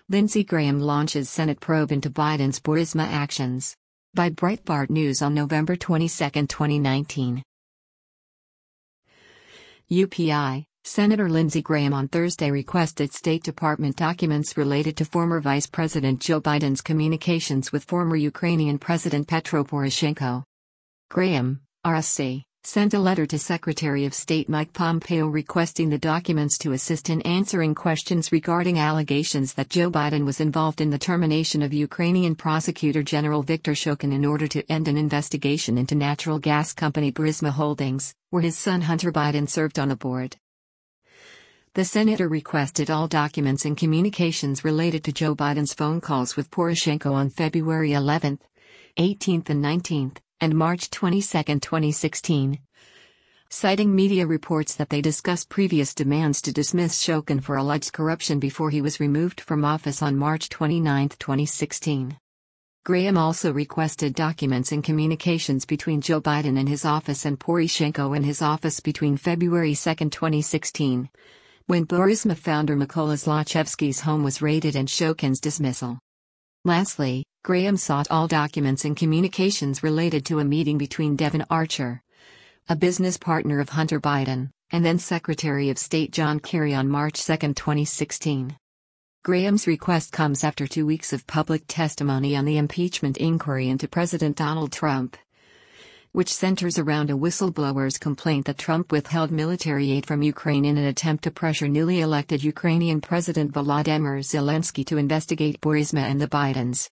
Lindsey Graham launches Senate probe into Biden's Burisma actions. By Breitbart News on November 22, 2019. UPI, Senator Lindsey Graham on Thursday requested State Department documents related to former Vice President Joe Biden's communications with former Ukrainian President Petro Poroshenko. Graham, RSC, sent a letter to Secretary of State Mike Pompeo requesting the documents to assist in answering questions regarding allegations that Joe Biden was involved in the termination of Ukrainian Prosecutor General Viktor Shokin in order to end an investigation into natural gas company Burisma Holdings, where his son Hunter Biden served on the board. The senator requested all documents and communications related to Joe Biden's phone calls with Poroshenko on February 11, 18 and 19, and March 22, 2016, citing media reports that they discussed previous demands to dismiss Shokin for alleged corruption before he was removed from office on March 29, 2016. Graham also requested documents and communications between Joe Biden and his office and Poroshenko and his office between February 2, 2016, when Burisma founder Mykola Zlochevsky's home was raided, and Shokin's dismissal. Lastly, Graham sought all documents and communications related to a meeting between Devon Archer, a business partner of Hunter Biden, and then Secretary of State John Kerry on March 2, 2016. Graham's request comes after 2 weeks of public testimony on the impeachment inquiry into President Donald Trump, which centers around a whistleblower's complaint that Trump withheld military aid from Ukraine in an attempt to pressure newly elected Ukrainian President Volodymyr Zelensky to investigate Burisma and the Bidens.